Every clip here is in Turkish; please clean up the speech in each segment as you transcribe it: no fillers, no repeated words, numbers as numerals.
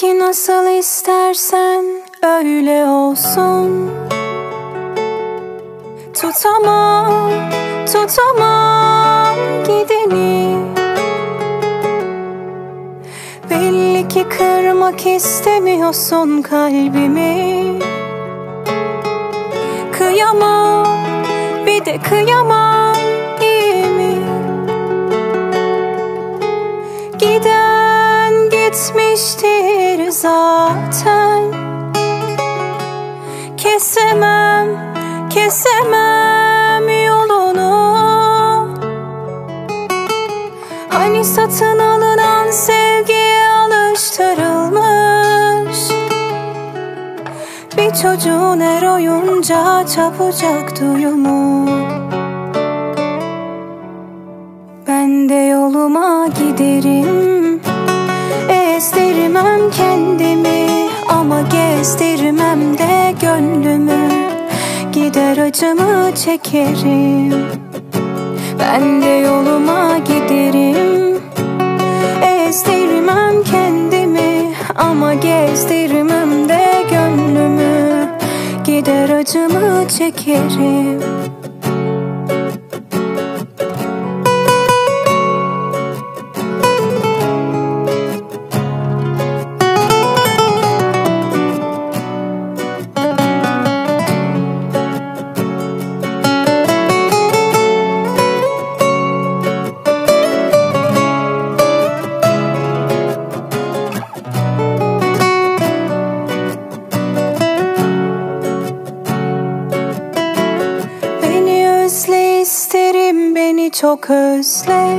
Peki nasıl istersen öyle olsun. Tutamam, tutamam gideni. Belli ki kırmak istemiyorsun kalbimi. Kıyamam, bir de kıyamam, iyi mi? Giden gitmiştir zaten. Kesemem, kesemem yolunu. Hani satın alınan sevgiye alıştırılmış bir çocuğun her oyuncağı çabucak duyumu. Ben de yoluma giderim, ezdirmem kendimi ama gezdirmem de gönlümü. Gider acımı çekerim. Ben de yoluma giderim, ezdirmem kendimi ama gezdirmem de gönlümü. Gider acımı çekerim. Özle isterim, beni çok özle.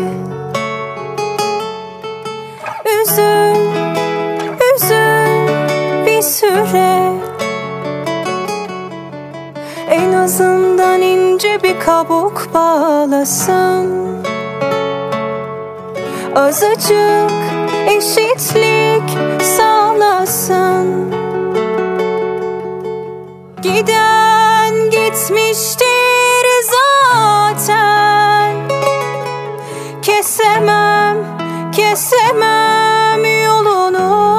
Üzül, üzül bir süre. En azından ince bir kabuk bağlasın. Azıcık eşitlik sağlasın. Giden gitmiştir zaten. Kesemem, kesemem yolunu.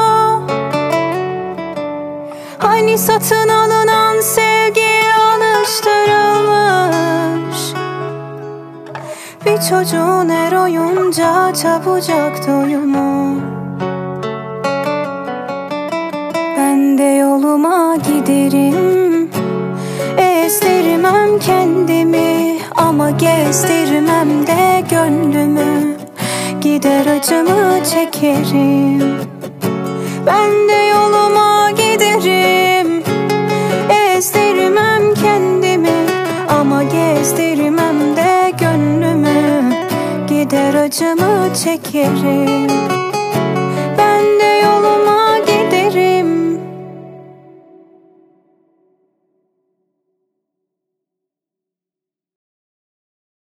Hani satın alınan sevgiye alıştırılmış bir çocuğun her oyuncağı çabucak doyumu. Ben de yoluma giderim, ezdirmem kendimi ama gezdirmem de gönlümü. Gider acımı çekerim. Ben de yoluma giderim, ezdirmem kendimi ama gezdirmem de gönlümü. Gider acımı çekerim.